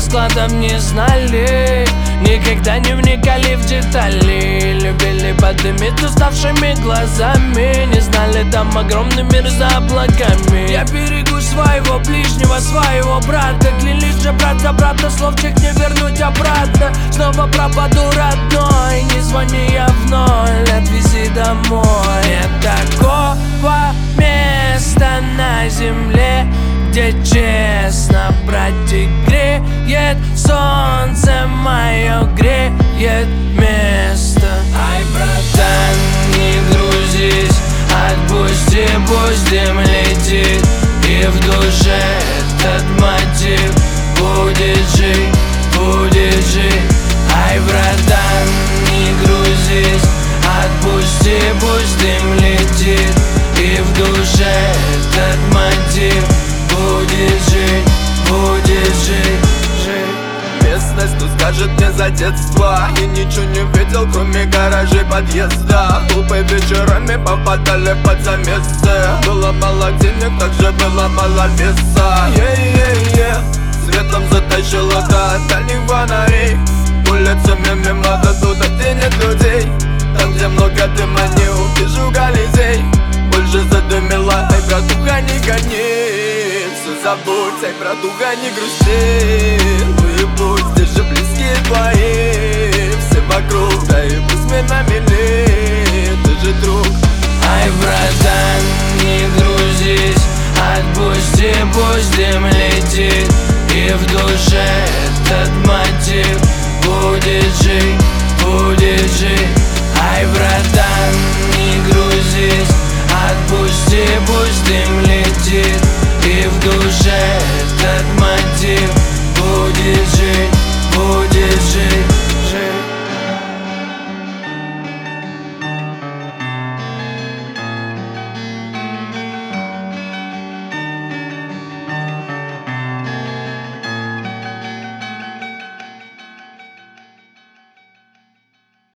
раскладов не знали, никогда не вникали в детали. Любили подымить уставшими глазами, не знали, там огромный мир за облаками. Я берегу своего ближнего, своего брата. Клялись же брат за брата, словчик не вернуть обратно. Снова пропаду, родной, не звони я вновь, отвези домой. Нет такого места на земле, где честно брать и греет солнце мое, греет место. Ай, братан, не грузись, отпусти, пусть дым летит, и в душе этот мотив будет жить, будет жить. Ай, братан, не грузись, отпусти, пусть дым летит, и в душе этот мотив будет жить, будет жить, жить. Местность тут скажет мне за детство. Я ничего не видел, кроме гаражей подъезда. Глупые вечерами попадали под замесы. Было мало денег, также было мало веса. Светом затащило до дальних фонарей. Улицами мимо до туда, где нет людей. Там, где много дыма, не увижу гализей. Больше задымила, ай, братуха, не гони. Все забудь, ай, братуха, не грусти.